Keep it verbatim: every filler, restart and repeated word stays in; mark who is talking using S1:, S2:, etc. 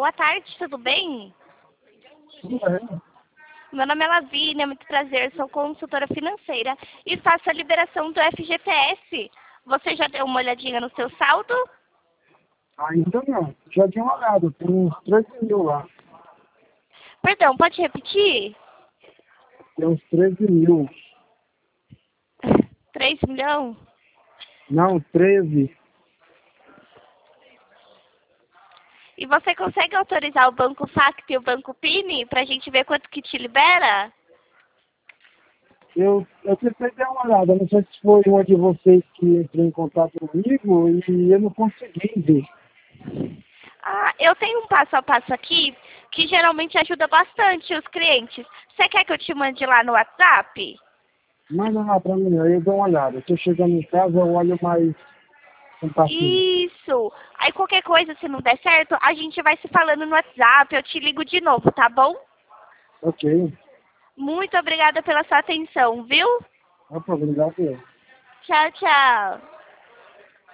S1: boa tarde, tudo bem?
S2: Tudo bem.
S1: Meu nome é Lavínia, muito prazer, sou consultora financeira e faço a liberação do F G T S. Você já deu uma olhadinha no seu saldo?
S2: Ainda não. Já tinha olhado, tem uns treze mil lá.
S1: Perdão, pode repetir?
S2: Tem uns treze mil.
S1: três milhões?
S2: Não, treze.
S1: E você consegue autorizar o Banco Facto e o Banco Pini para a gente ver quanto que te libera?
S2: Eu, eu tentei dar uma olhada, não sei se foi uma de vocês que entrou em contato comigo e eu não consegui ver.
S1: Ah, eu tenho um passo a passo aqui que geralmente ajuda bastante os clientes. Você quer que eu te mande lá no WhatsApp?
S2: Manda lá pra mim, aí eu dou uma olhada. Estou chegando em casa, eu olho mais um passinho.
S1: Isso! Aí qualquer coisa, se não der certo, a gente vai se falando no WhatsApp, eu te ligo de novo, tá bom?
S2: Ok.
S1: Muito obrigada pela sua atenção, viu?
S2: Opa, obrigado.
S1: Tchau, tchau.